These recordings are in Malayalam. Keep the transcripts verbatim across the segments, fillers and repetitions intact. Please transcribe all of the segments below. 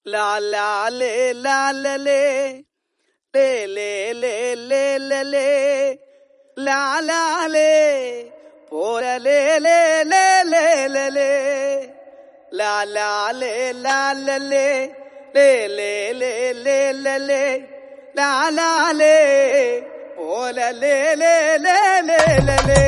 ലാ ലാ ലേ ലാ ല ലേ ലേ ലേ ലേ ലേ ല ലേ ലാ ലാ ലേ പോര ലേ ലേ ലേ ലേ ല ലേ ലാ ലാ ലേ ലാ ല ലേ ലേ ലേ ലേ ലേ ല ലേ ലാ ലാ ലേ പോര ലേ ലേ ലേ ലേ ല ലേ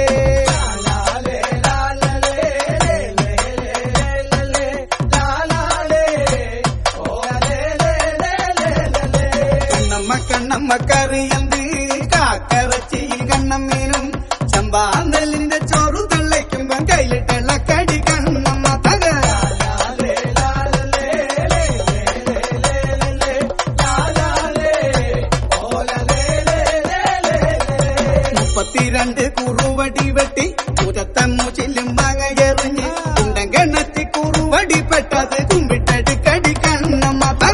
കണ്ണമ്മക്കറിയന്ത് കാക്കറച്ചിയിൽ കണ്ണമ്മീനും ചമ്പാന്തലിന്റെ ചോറു തള്ളയ്ക്കുമ്പോ കയ്യിലിട്ടുള്ള കടി കണ്ണമ്മ തക മുപ്പത്തിരണ്ട് കുറുവടി വെട്ടി പുരത്തമ്മൂച്ചിലും മാങ്ങയെറിഞ്ഞ് കുണ്ടങ്കണ്ണത്തി കുറുവടി പെട്ടത് കുമ്പിട്ടടി കടി കണ്ണമ്മ തക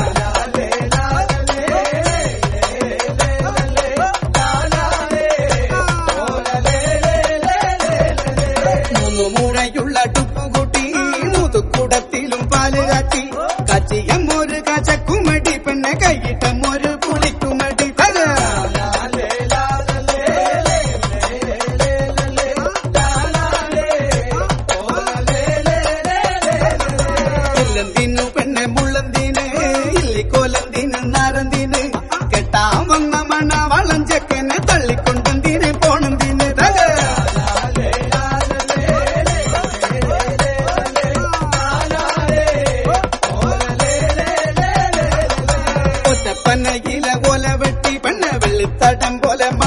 മൂഴയുള്ള ടുപ്പുകൂട്ടി മുതുക്കുടത്തിലും പാല് കാട്ടി കച്ചിയം ഒരു കച്ചക്കുമടി പെണ്ണെ കൈയിട്ടം ഒരു പുളിക്കുമടി ഇല്ലന്തിനു പെണ്ണെ മുള്ളന്തിന് ഇല്ലിക്കോലന്തിന് നാരന്തിന് കെട്ടാൻ വന്ന മണ വളഞ്ചക്കനെ തള്ളിക്കൊണ്ടെന്തിന് പോണെന്തിന് തക പനയില കോല വെട്ടി പെണ്ണ വെള്ളിത്തടം പോലെ